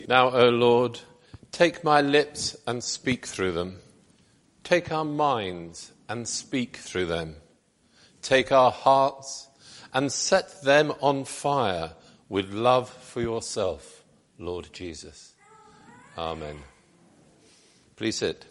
Now, O Lord, take my lips and speak through them. Take our minds and speak through them. Take our hearts and set them on fire with love for yourself, Lord Jesus. Amen. Please sit.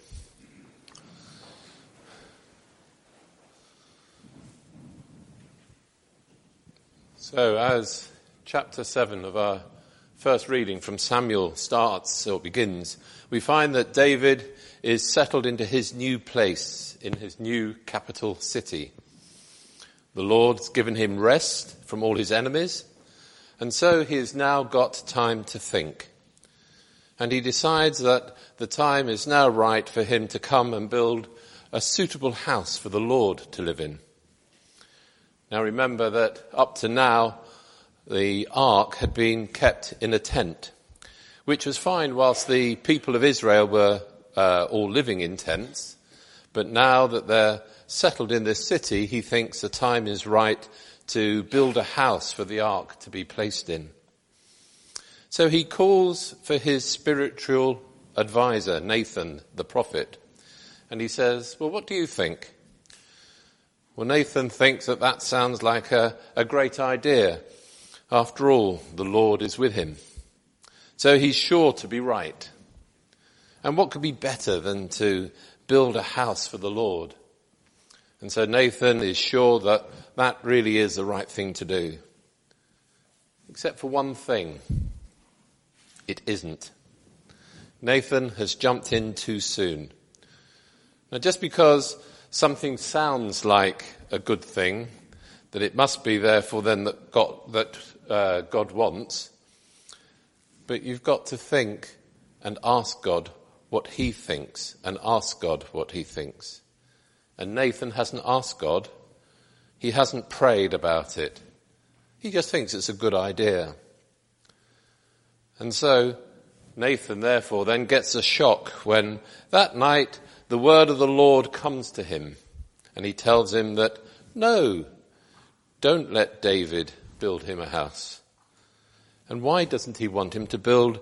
So, as chapter 7 of our first reading from Samuel starts or begins, we find that David is settled into his new place in his new capital city. The Lord's given him rest from all his enemies, and so he has now got time to think. And he decides that the time is now right for him to come and build a suitable house for the Lord to live in. Now remember that up to now, the ark had been kept in a tent, which was fine whilst the people of Israel were all living in tents. But now that they're settled in this city, he thinks the time is right to build a house for the ark to be placed in. So he calls for his spiritual advisor, Nathan, the prophet, and he says, well, what do you think? Well, Nathan thinks that sounds like a great idea. After all, the Lord is with him. So he's sure to be right. And what could be better than to build a house for the Lord? And so Nathan is sure that really is the right thing to do. Except for one thing. It isn't. Nathan has jumped in too soon. Now, just because something sounds like a good thing, that it must be therefore then that God wants, but you've got to think and ask God what he thinks, and ask God what he thinks. And Nathan hasn't asked God. He hasn't prayed about it. He just thinks it's a good idea. And so Nathan therefore then gets a shock when that night the word of the Lord comes to him, and he tells him that, no, don't let David build him a house. And why doesn't he want him to build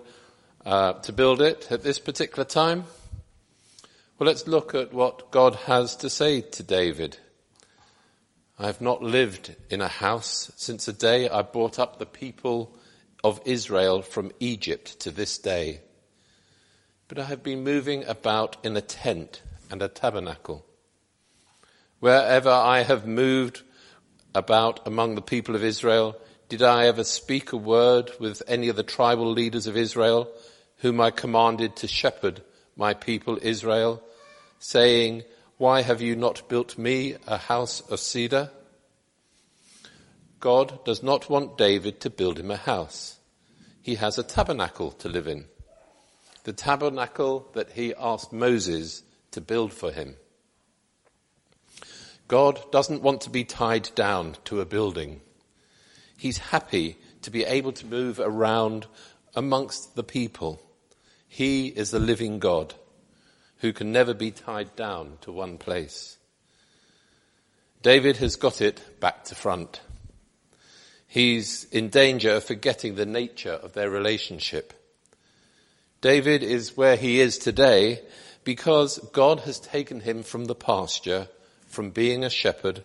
it at this particular time? Well, let's look at what God has to say to David. I have not lived in a house since the day I brought up the people of Israel from Egypt to this day. But I have been moving about in a tent and a tabernacle. Wherever I have moved about among the people of Israel, did I ever speak a word with any of the tribal leaders of Israel, whom I commanded to shepherd my people Israel, saying, why have you not built me a house of cedar? God does not want David to build him a house. He has a tabernacle to live in. The tabernacle that he asked Moses to build for him. God doesn't want to be tied down to a building. He's happy to be able to move around amongst the people. He is the living God who can never be tied down to one place. David has got it back to front. He's in danger of forgetting the nature of their relationship. David is where he is today because God has taken him from the pasture, from being a shepherd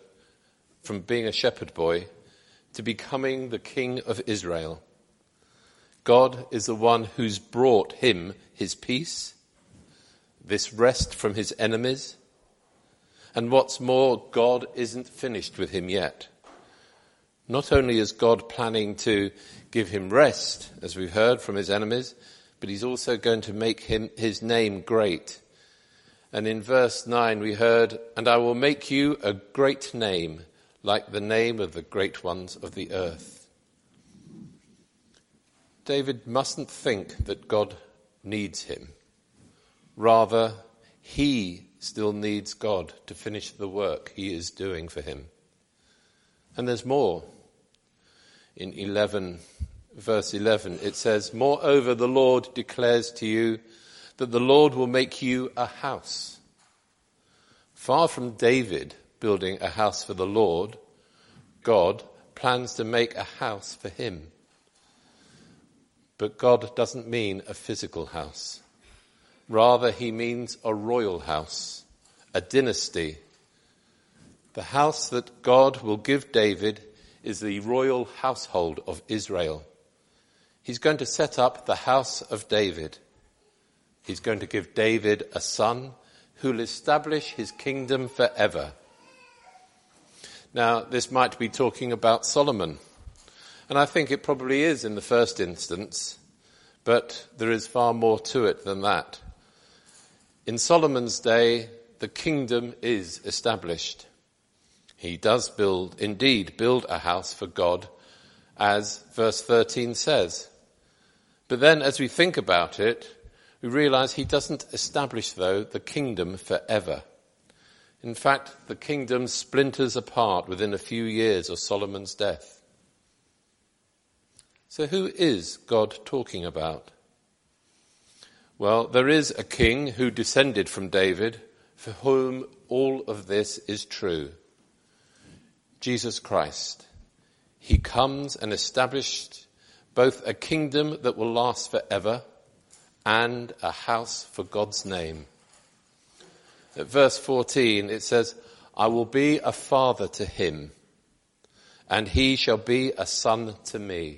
boy, to becoming the king of Israel. God is the one who's brought him his peace, this rest from his enemies. And what's more, God isn't finished with him yet. Not only is God planning to give him rest, as we've heard, from his enemies, but he's also going to make his name great. And in verse 9 we heard, and I will make you a great name, like the name of the great ones of the earth. David mustn't think that God needs him. Rather, he still needs God to finish the work he is doing for him. And there's more. In verse 11, it says, moreover, the Lord declares to you that the Lord will make you a house. Far from David building a house for the Lord, God plans to make a house for him. But God doesn't mean a physical house. Rather, he means a royal house, a dynasty. The house that God will give David is the royal household of Israel. He's going to set up the house of David. He's going to give David a son who will establish his kingdom forever. Now, this might be talking about Solomon, and I think it probably is in the first instance, but there is far more to it than that. In Solomon's day, the kingdom is established. He does indeed build a house for God, as verse 13 says. But then as we think about it, we realize he doesn't establish, though, the kingdom forever. In fact, the kingdom splinters apart within a few years of Solomon's death. So who is God talking about? Well, there is a king who descended from David, for whom all of this is true. Jesus Christ. He comes and established both a kingdom that will last forever and a house for God's name. At verse 14 it says, I will be a father to him, and he shall be a son to me.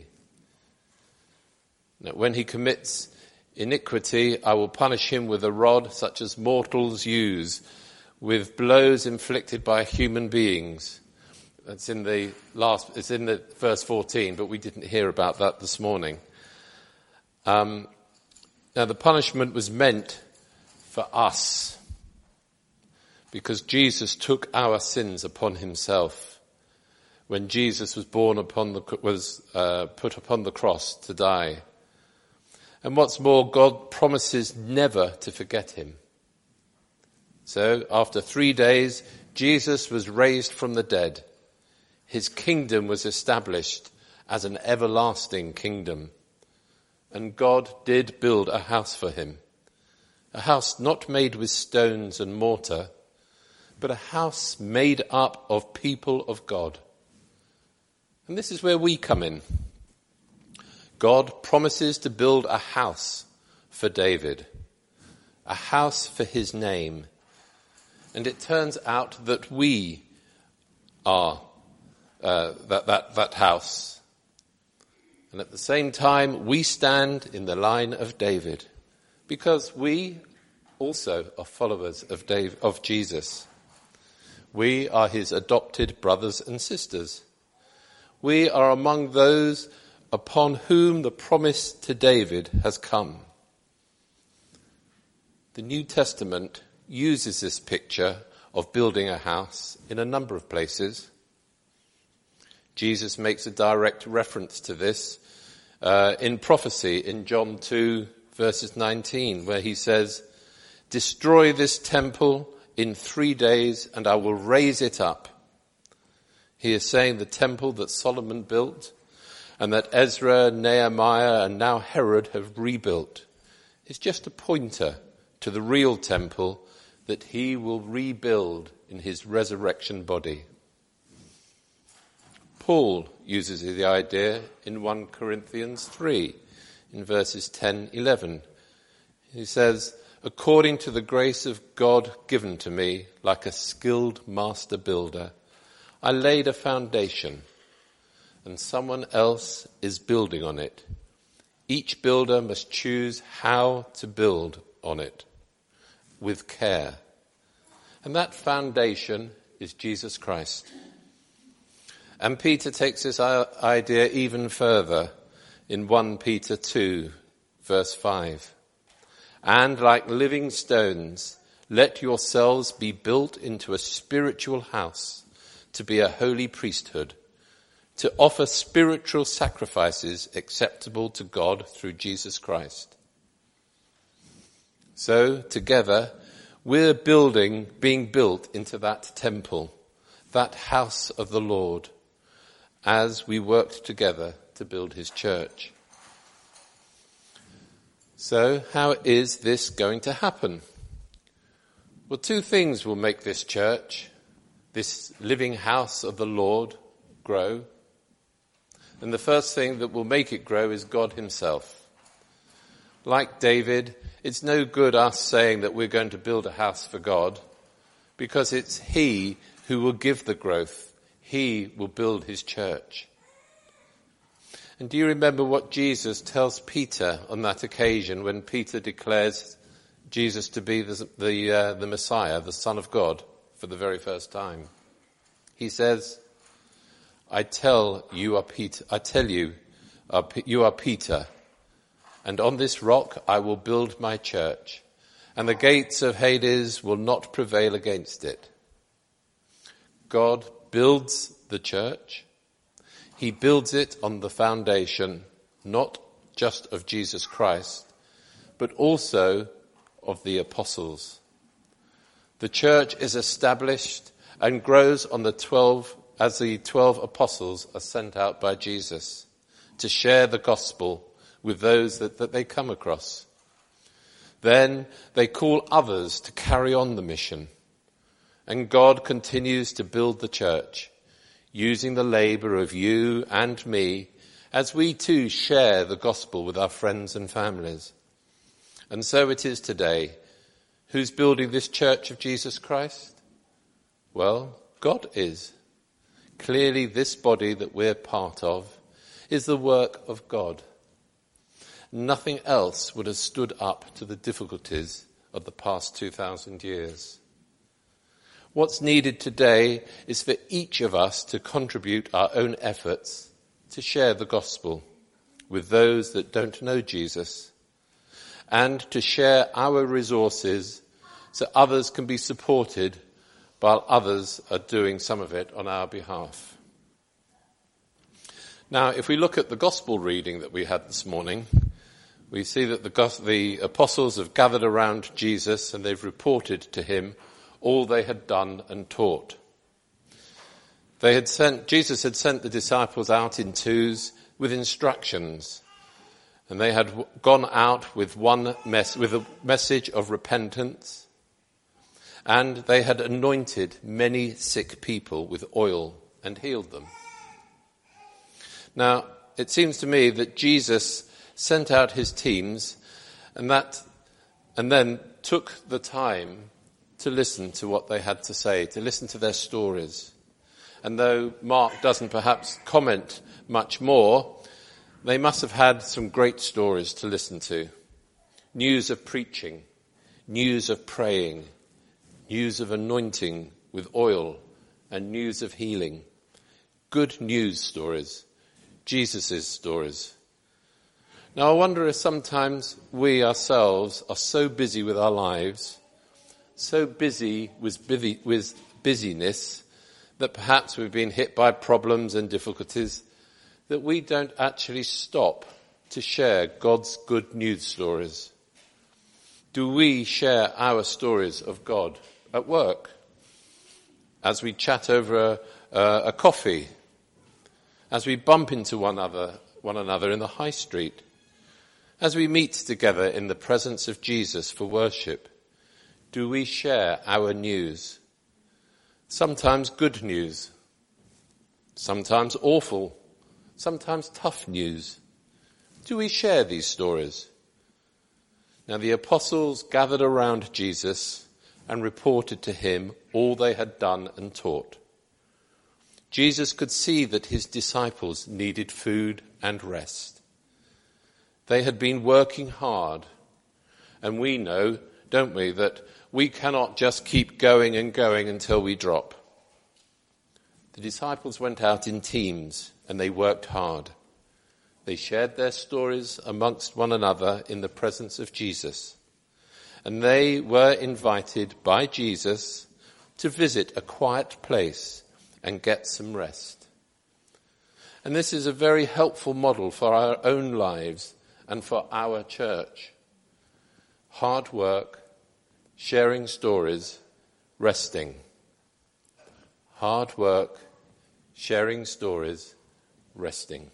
Now, when he commits iniquity, I will punish him with a rod such as mortals use, with blows inflicted by human beings. It's in the verse 14, but we didn't hear about that this morning. Now the punishment was meant for us, because Jesus took our sins upon himself when Jesus was put upon the cross to die. And what's more, God promises never to forget him. So after 3 days, Jesus was raised from the dead. His kingdom was established as an everlasting kingdom. And God did build a house for him. A house not made with stones and mortar, but a house made up of people of God. And this is where we come in. God promises to build a house for David, a house for his name. And it turns out that we are that house. And at the same time, we stand in the line of David, because we also are followers of Jesus. We are his adopted brothers and sisters. We are among those upon whom the promise to David has come. The New Testament uses this picture of building a house in a number of places. Jesus makes a direct reference to this in prophecy in John 2 verses 19, where he says, destroy this temple in 3 days and I will raise it up. He is saying the temple that Solomon built and that Ezra, Nehemiah and now Herod have rebuilt is just a pointer to the real temple that he will rebuild in his resurrection body. Paul uses the idea in 1 Corinthians 3 in verses 10-11. He says, according to the grace of God given to me, like a skilled master builder, I laid a foundation, and someone else is building on it. Each builder must choose how to build on it with care. And that foundation is Jesus Christ. And Peter takes this idea even further in 1 Peter 2, verse 5. And like living stones, let yourselves be built into a spiritual house, to be a holy priesthood, to offer spiritual sacrifices acceptable to God through Jesus Christ. So, together, we're being built into that temple, that house of the Lord, as we worked together to build his church. So, how is this going to happen? Well, 2 things will make this church, this living house of the Lord, grow. And the first thing that will make it grow is God himself. like David, it's no good us saying that we're going to build a house for God, because it's he who will give the growth. He will build his church. And do you remember what Jesus tells Peter on that occasion when Peter declares Jesus to be the Messiah, the Son of God, for the very first time? He says, I tell you, you are Peter, and on this rock I will build my church, and the gates of Hades will not prevail against it. God builds the church. He builds it on the foundation, not just of Jesus Christ, but also of the apostles. The church is established and grows on the 12 as the 12 apostles are sent out by Jesus to share the gospel with those that they come across. Then they call others to carry on the mission. And God continues to build the church, using the labour of you and me as we too share the gospel with our friends and families. And so it is today. Who's building this church of Jesus Christ? Well, God is. Clearly, this body that we're part of is the work of God. Nothing else would have stood up to the difficulties of the past 2,000 years. What's needed today is for each of us to contribute our own efforts to share the gospel with those that don't know Jesus, and to share our resources so others can be supported while others are doing some of it on our behalf. Now, if we look at the gospel reading that we had this morning, we see that the apostles have gathered around Jesus and they've reported to him all they had done and taught. Jesus had sent the disciples out in twos with instructions, and they had gone out with with a message of repentance, and they had anointed many sick people with oil and healed them. Now, it seems to me that Jesus sent out his teams and then took the time to listen to what they had to say, to listen to their stories. And though Mark doesn't perhaps comment much more, they must have had some great stories to listen to. News of preaching, news of praying, news of anointing with oil, and news of healing. Good news stories, Jesus' stories. Now I wonder if sometimes we ourselves are so busy with our lives, so busy with busyness, that perhaps we've been hit by problems and difficulties, that we don't actually stop to share God's good news stories. Do we share our stories of God at work, as we chat over a coffee, as we bump into one another in the high street, as we meet together in the presence of Jesus for worship? Do we share our news? Sometimes good news, sometimes awful, sometimes tough news. Do we share these stories? Now the apostles gathered around Jesus and reported to him all they had done and taught. Jesus could see that his disciples needed food and rest. They had been working hard, and we know, don't we, that we cannot just keep going and going until we drop. The disciples went out in teams and they worked hard. They shared their stories amongst one another in the presence of Jesus. And they were invited by Jesus to visit a quiet place and get some rest. And this is a very helpful model for our own lives and for our church. Hard work, sharing stories, resting. Hard work, sharing stories, resting.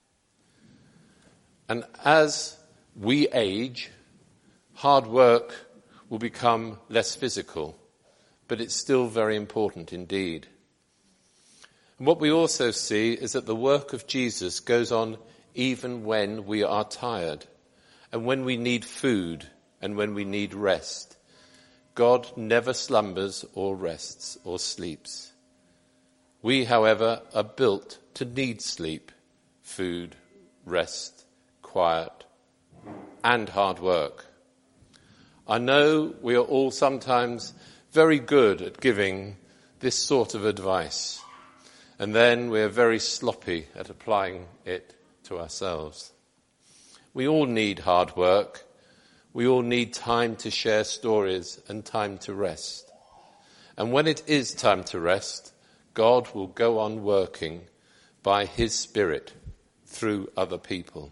And as we age, hard work will become less physical, but it's still very important indeed. And what we also see is that the work of Jesus goes on even when we are tired and when we need food and when we need rest. God never slumbers or rests or sleeps. We, however, are built to need sleep, food, rest, quiet, and hard work. I know we are all sometimes very good at giving this sort of advice, and then we are very sloppy at applying it to ourselves. We all need hard work. We all need time to share stories and time to rest. And when it is time to rest, God will go on working by his Spirit through other people.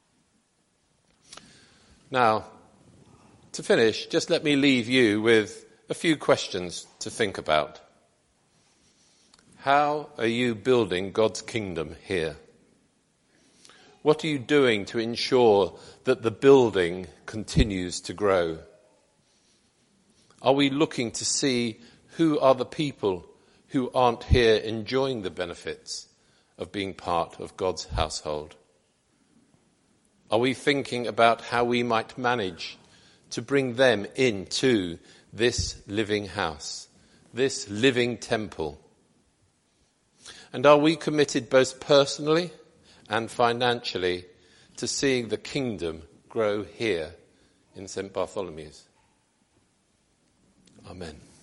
Now, to finish, just let me leave you with a few questions to think about. How are you building God's kingdom here? What are you doing to ensure that the building continues to grow? Are we looking to see who are the people who aren't here enjoying the benefits of being part of God's household? Are we thinking about how we might manage to bring them into this living house, this living temple? And are we committed both personally and financially to seeing the kingdom grow here in St. Bartholomew's? Amen.